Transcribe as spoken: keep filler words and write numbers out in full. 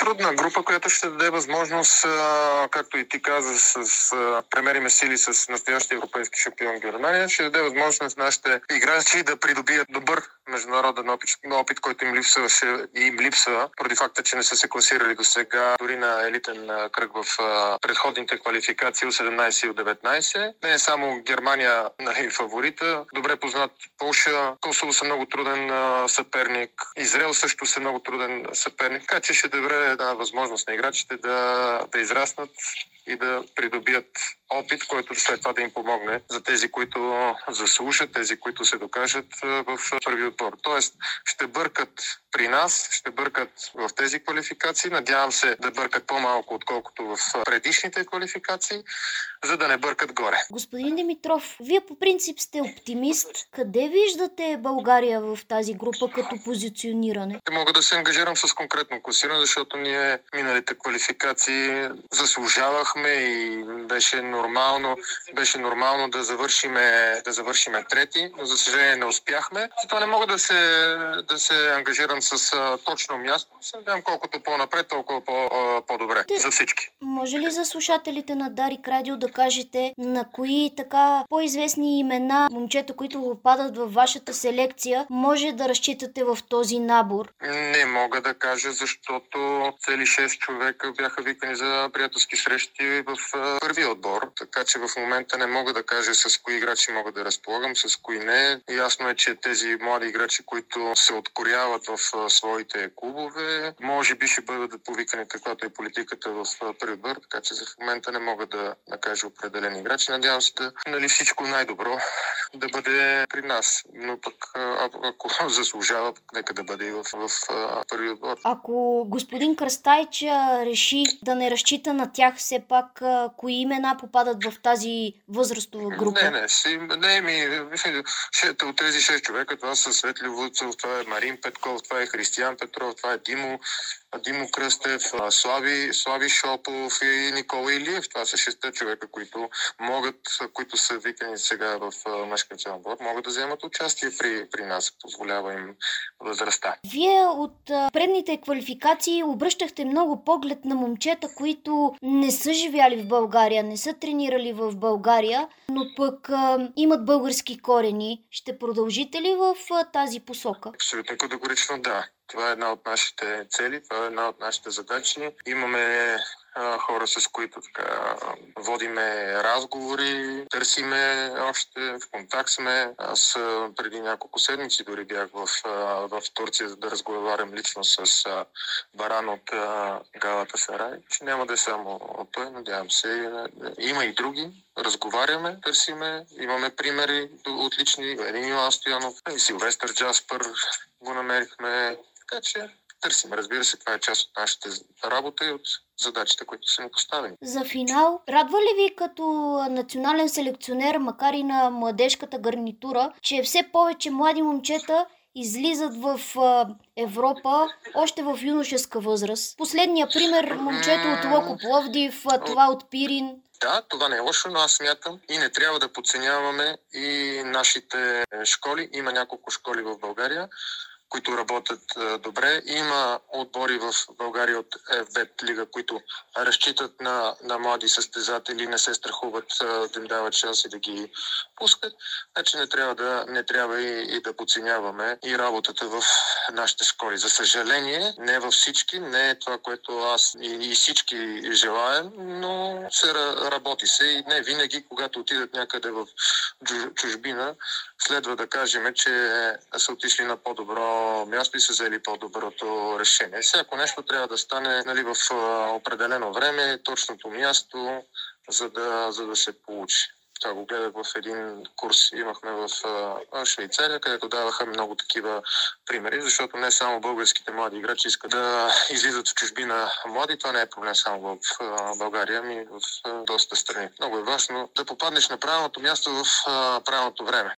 трудна група, която ще даде възможност, а, както и ти каза, с, с а, премериме сили с настоящия европейски шампион Германия, ще даде възможност нашите играчи да придобият добър международен опит, опит, който им липсваше и им липсва, поради факта, че не са се класирали до сега дори на елитен а, кръг в а, предходните квалификации от седемнайсет и от деветнайсет. Не е само Германия, нали, фаворита. Добре познат Полша, Косово са много труден а, съперник, Израел също са много труден съперник, така че ще даде една възможност на играчите да, да израснат и да придобият опит, който след това да им помогне за тези, които заслужат, тези, които се докажат в първи отбор. Тоест, ще бъркат при нас, ще бъркат в тези квалификации. Надявам се да бъркат по-малко, отколкото в предишните квалификации, за да не бъркат горе. Господин Димитров, вие по принцип сте оптимист. Къде виждате България в тази група като позициониране? Не мога да се ангажирам с конкретно класиране, защото ние миналите квалификации заслужавахме и беше нормално, беше нормално да завършиме, да завършиме трети, но за съжаление не успяхме. Затова не мога да се, да се ангажирам с а, точно място. Се надявам колкото по-напред, толкова по, а, по-добре Те, за всички. Може ли за слушателите на Дарик Радио да кажете на кои така по-известни имена, момчета, които попадат във вашата селекция, може да разчитате в този набор? Не мога да кажа, защото цели шест човека бяха викани за приятелски срещи в а, първи отбор, така че в момента не мога да кажа с кои играчи мога да разполагам, с кои не. Ясно е, че тези млади играчи, които се откоряват в а, своите клубове, може би ще бъдат повикани, каквато е политиката в а, първи отбор, така че за момента не мога да, да кажа определени играчи. Надявам се да, нали, всичко най-добро да бъде при нас, но пък а, ако заслужава, нека да бъде и в, в а, първи отбор. Ако господин Кръстайча реши да не разчита на тях, все пак а, кои имена попадат в тази възрастова група? Не, не, си, не ми, ще, от тези шест човека, това са Светли Вуцов, това е Марин Петков, това е Християн Петров, това е Димо, Димо Кръстев, Слави, Слави Шопов и Никола Илиев. Това са шестте човека, които могат, които са викани сега в мъжкия отбор, могат да вземат участие при, при нас, позволява им възрастта. Вие от а, предните квалификации обръщахте много поглед на момчета, които не са живяли в България, не са тренирали в България, но пък а, имат български корени. Ще продължите ли в а, тази посока? Абсолютно категорично да. Това е една от нашите цели, това е една от нашите задачи. Имаме а, хора, с които така водиме разговори, търсиме още, в контакт сме. Аз а, преди няколко седмици дори бях в, а, в Турция, за да разговарям лично с а, Баран от а, Галата Сарай. Че няма да е само от той, надявам се. Има и други. Разговаряме, търсиме, имаме примери отлични. Един Иван Стоянов и Силвестър Джаспър го намерихме. Така че търсим. Разбира се, това е част от нашата работа и от задачите, които са ни поставени. За финал, радва ли ви като национален селекционер, макар и на младежката гарнитура, че все повече млади момчета излизат в а, Европа още в юношеска възраст? Последния пример, момчето от Локо Пловдив, това от Пирин. Да, това не е лошо, но аз смятам и не трябва да подценяваме и нашите школи. Има няколко школи в България, които работят а, добре. Има отбори в България от ЕФ лига, които разчитат на, на млади състезатели, не се страхуват а, да им дават шанс и да ги пускат. Значи не трябва да, не трябва и, и да подценяваме и работата в нашите школи. За съжаление, не във всички, не е това, което аз и, и всички желаем, но се работи се и не винаги, когато отидат някъде в чужбина, следва да кажем, че са отишли на по-добро място и са взели по-доброто решение. Всяко нещо трябва да стане, нали, в определено време, точното място, за да, за да се получи. Това го гледах в един курс, имахме в Швейцария, където даваха много такива примери, защото не само българските млади играчи искат да излизат в чужбина млади, това не е проблем само в България, ами в доста страни. Много е важно да попаднеш на правилното място в правилното време.